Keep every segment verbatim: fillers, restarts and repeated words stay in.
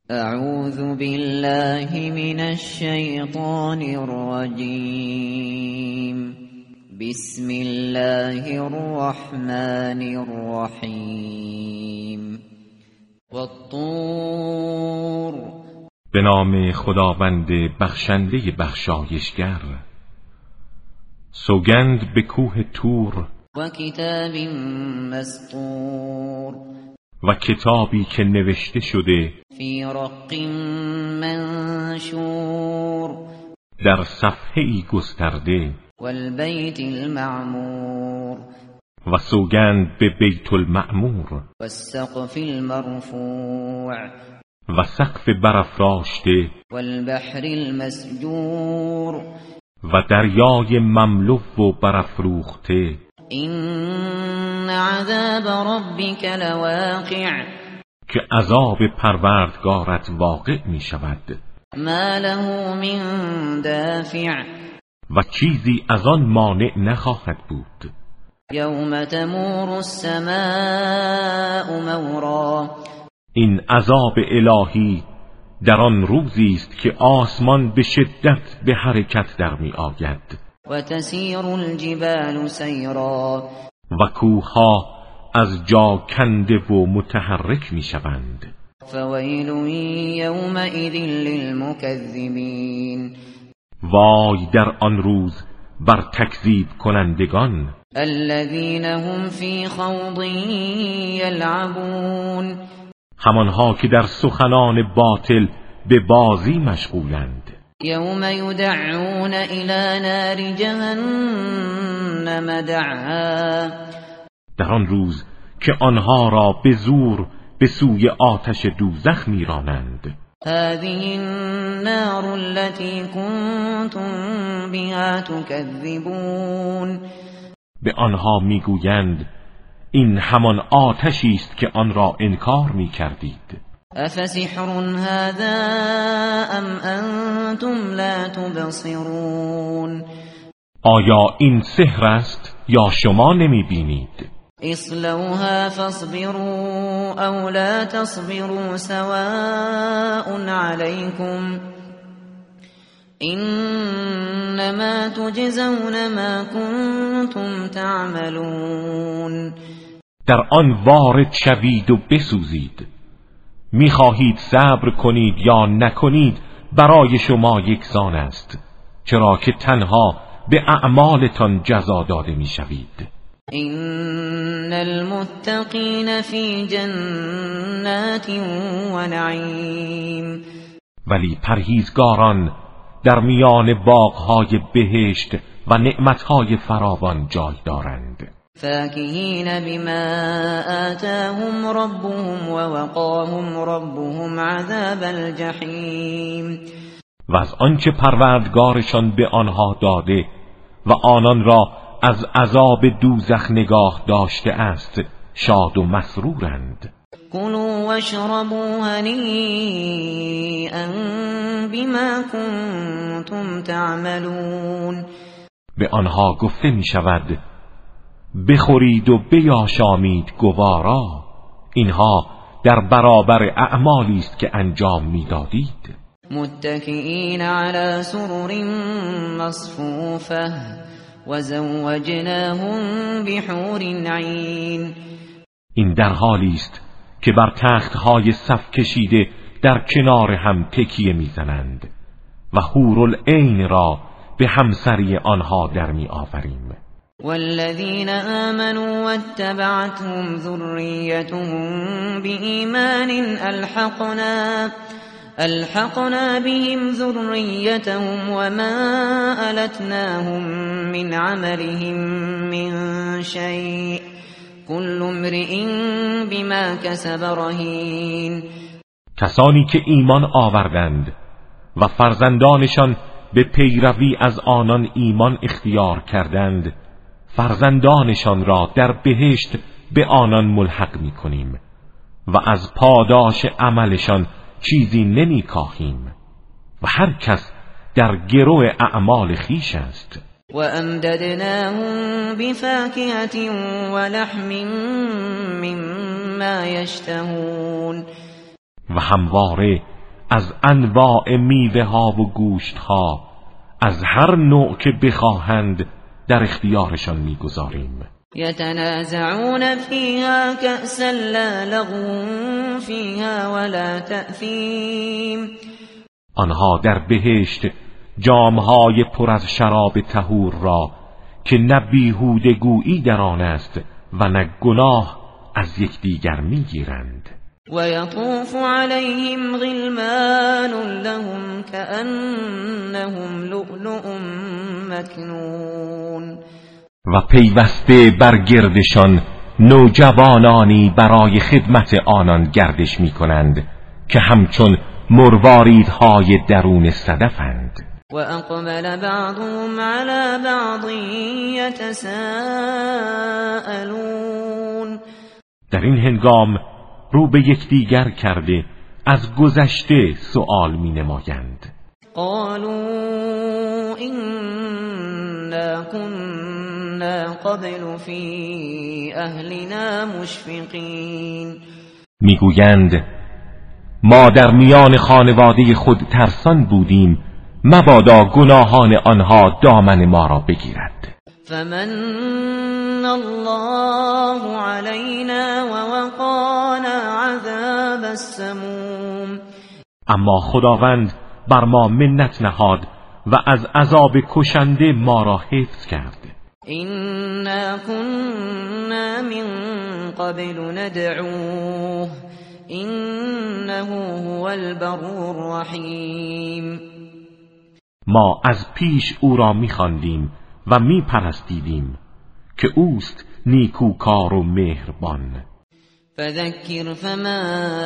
اعوذ بالله من الشیطان الرجیم. بسم الله الرحمن الرحیم. والطور. به نام خداوند بخشنده بخشایشگر. سوگند به کوه طور و کتاب مسطور. و کتابی که نوشته شده فی رق منشور. در صفحه‌ای گسترده. والبیت المعمور. و سوگند به بیت المعمور. والسقف المرفوع. و سقف برافراشته. والبحر المسجور. و دریای مملو و برافروخته. این عذاب ربک لواقع. که عذاب پروردگارت واقع می شود. ما له من دافع. و چیزی از آن مانع نخواهد بود. یوم تمور السماء مورا. این عذاب الهی در آن روزی است که آسمان به شدت به حرکت در می آید. و تسیر الجبال سیرا. و کوهها از جا کنده و متحرک می شوند. فویل یومئذ للمکذبین. وای در آن روز بر تکذیب کنندگان. الذین هم فی خوض یلعبون. همانها که در سخنان باطل به بازی مشغولند. یوم یدعون الی نار جهنم دعا. در آن روز که آنها را به زور به سوی آتش دوزخ میرانند. هذه النار التي كنتم بها تكذبون. به آنها میگویند این همان آتشی است که آن را انکار میکردید. افسحر هذا ام انتم لا تبصرون. آیا این سحر است یا شما نمیبینید؟ اصلوها فاصبروا او لا تصبروا سواء عليكم انما تجزون ما كنتم تعملون. در آن وارد شوید و بسوزید. میخواهید صبر کنید یا نکنید برای شما یکسان است، چرا که تنها به اعمالتان جزا داده میشوید. ان المتقین فی جنات و نعیم. ولی پرهیزگاران در میان باغهای بهشت و نعمتهای فراوان جای دارند. فاکهین بما آتاهم ربهم و وقاهم ربهم عذاب الجحیم. و از آنچه پروردگارشان به آنها داده و آنان را از عذاب دوزخ نگاه داشته است شاد و مسرورند. کلوا واشربوا هنیئا بما کنتم تعملون. به آنها گفته می شود بخورید و بیاشامید گوارا، اینها در برابر اعمالی است که انجام میدادید. متکئین علی سرر مصفوفه و زوجناهم بحور عین. این در حالی است که بر تختهای صف کشیده در کنار هم تکیه میزنند و حورالعین را به همسری آنها در می آوریم. والذین آمنوا واتبعتهم ذریتهم بإیمان الحقنا الحقنا بهم ذریتهم وما ألتناهم من عملهم من شیء كل امرئ بما کسب رهین. کسانی که ایمان آوردند و فرزندانشان به پیروی از آنان ایمان اختیار کردند، فرزندانشان را در بهشت به آنان ملحق می کنیم و از پاداش عملشان چیزی نمی کاهیم و هر کس در گرو اعمال خیش است. و امددناهم بفاکهة و لحم مما یشتهون. و همواره از انواع میوه ها و گوشت ها از هر نوع که بخواهند در اختیارشان میگذاریم. یتنازعون فیها کأسا لا لغو فیها ولا تأثیم. آنها در بهشت جامهای پر از شراب طهور را که نه بیهوده گویی در آن است و نه گناه از یکدیگر میگیرند. و یطوف علیهم غلمان لهم کأنهم لؤلؤ مکنون. و پیوسته بر گردشان نوجوانانی برای خدمت آنان گردش می کنند که همچون مرواریدهای درون صدفند. و اقبل بعضهم على بعض یتساءلون. در این هنگام رو به یکدیگر کرده از گذشته سؤال می نمایند. قالوا إنا كنا قبل في أهلنا مشفقين. میگویند ما در میان خانواده خود ترسان بودیم مبادا گناهان آنها دامن ما را بگیرد. فمن الله علينا ووقانا عذاب السموم. اما خداوند بر ما منت نهاد و از عذاب کشنده ما را حفظ کرد. إنا كنا من قبل ندعوه إنه هو البر الرحیم. ما از پیش او را می‌خواندیم و می‌پرستیدیم که اوست نیکوکار و مهربان. فذكر فما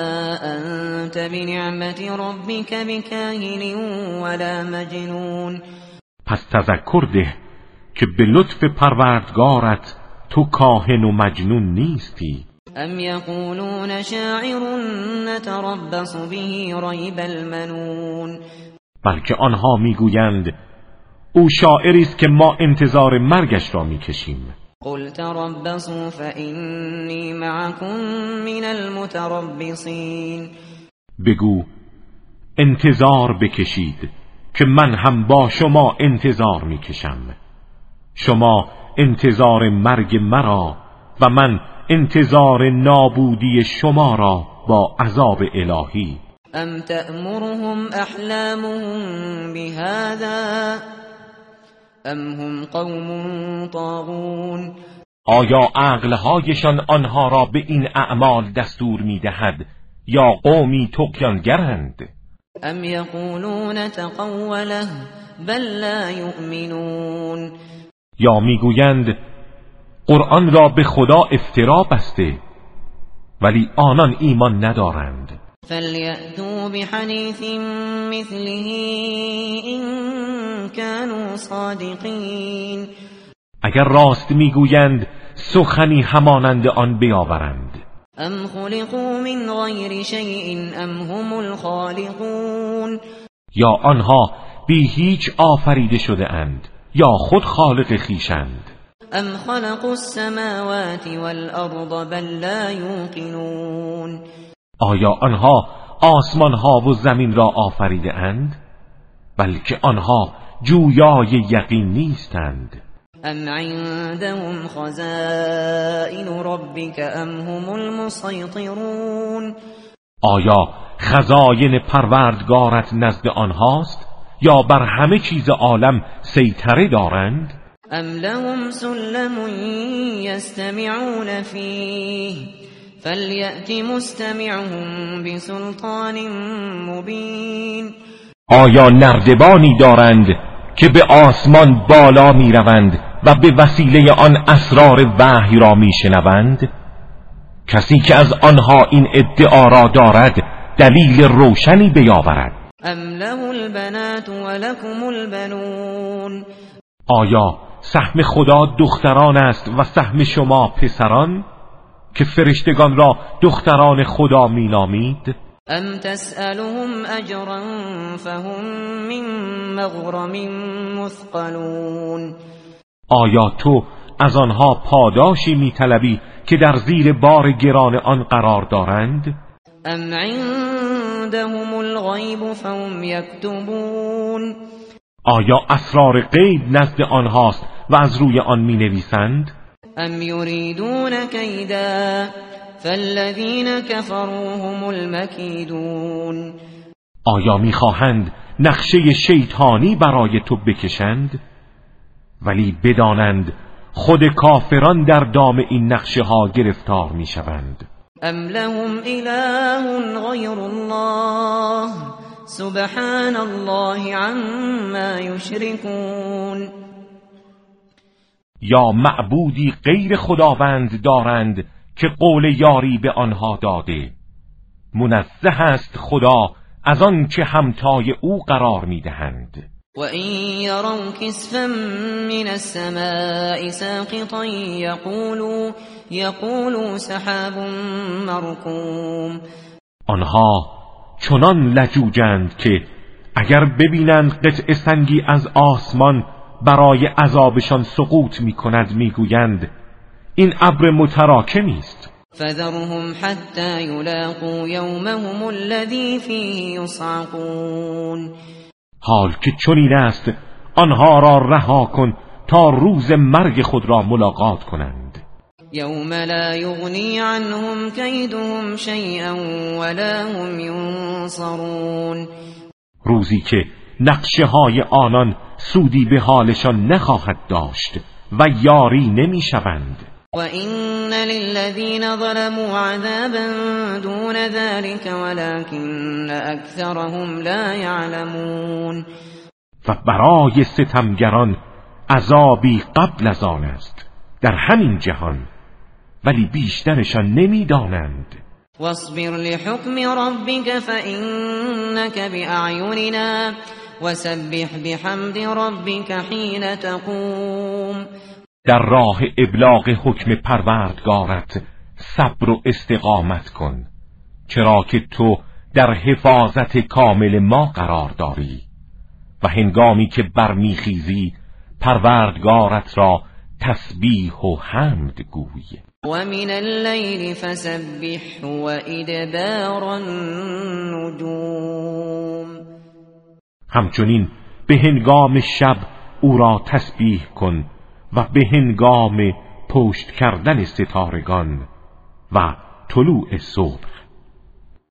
أنت بنعمت ربك بكاهن ولا مجنون. پس تذکر ده که به لطف پروردگارت تو کاهن و مجنون نیستی. ام یقولون شاعر نتربص به ریب المنون. بلکه آنها میگویند او شاعری است که ما انتظار مرگش را میکشیم. قل تربصوا فإني معكم من المتربصين. بگو انتظار بکشید که من هم با شما انتظار میکشم. شما انتظار مرگ مرا و من انتظار نابودی شما را با عذاب الهی. ام تأمرهم احلامهم بهذا ام هم قوم طاغون. آیا عقلهایشان آنها را به این اعمال دستور میدهد یا قومی طغیانگرند؟ ام یقولون تقوله بل لا یؤمنون. یا میگویند قرآن را به خدا افترا بسته ولی آنان ایمان ندارند. فلیأتوا بحدیث مثله إن كانوا صادقین. اگر راست میگویند سخنی همانند آن بیاورند. ام خلقوا من غیر شیء ام هم الخالقون. یا آنها بی هیچ آفریده شده اند یا خود خالق خویشند. ام خلقوا السماوات والارض بل لا یوقنون. آیا آنها آسمان ها و زمین را آفریده اند بلکه آنها جویای یقین نیستند. ام عندهم خزائن ربک ام هم المسیطرون. آیا خزاین پروردگارت نزد آنهاست یا بر همه چیز عالم سیطره دارند؟ ام لهم سلم یستمعون فیه فلیأت مستمعهم بسلطان مبین. آیا نردبانی دارند که به آسمان بالا می روند و به وسیله آن اسرار وحی را می شنوند؟ کسی که از آنها این ادعا را دارد دلیل روشنی بیاورد. ام له البنات ولکم البنون. آیا سهم خدا دختران است و سهم شما پسران که فرشتگان را دختران خدا می نامید؟ ام تسألهم اجرا فهم من مغرم مثقلون. آیا تو از آنها پاداشی می طلبی که در زیر بار گران آن قرار دارند؟ ام عندهم الغیب فهم یکتبون آیا اسرار غیب نزد آنهاست و از روی آن می نویسند؟ ام یریدون کیدا فالذین کفروا هم المکیدون آیا میخواهند نقشه شیطانی برای تو بکشند؟ ولی بدانند خود کافران در دام این نقشه ها گرفتار میشوند. ام لهم اله غیر الله سبحان الله عما یشرکون یا معبودی غیر خداوند دارند که قول یاری به آنها داده، منزه است خدا از آن که همتای او قرار میدهند. و این یروا کسفا من السماء ساقطا یقولوا یقولوا سحاب مرکوم آنها چنان لجوجند که اگر ببینند قطع سنگی از آسمان برای عذابشان سقوط میکند میگویند این ابر متراکمی است. فذرهم حتى يلاقوا يومهم الذي فيه يصعقون حال که چنین است آنها را رها کن تا روز مرگ خود را ملاقات کنند. یوم لا یغنی عنهم کیدهم شیئا ولا هم ینصرون روزی که نقشه های آنان سودی به حالشان نخواهد داشت و یاری نمی شوند. و این للذین ظلموا عذابا دون ذلك ولكن اکثرهم لا یعلمون و برای ستمگران عذابی قبل از آن است در همین جهان ولی بیشترشان نمی دانند. واصبر لحكم ربك فإنك بأعيننا وسبح بحمد ربك حين تقوم در راه ابلاغ حکم پروردگارت صبر و استقامت کن، چرا که تو در حفاظت کامل ما قرار داری و هنگامی که برمیخیزی پروردگارت را تسبیح و حمد گوی. و من اللیل فسبح و ادبار النجوم همچنین به هنگام شب او را تسبیح کن و به هنگام پشت کردن ستارگان و طلوع صبح.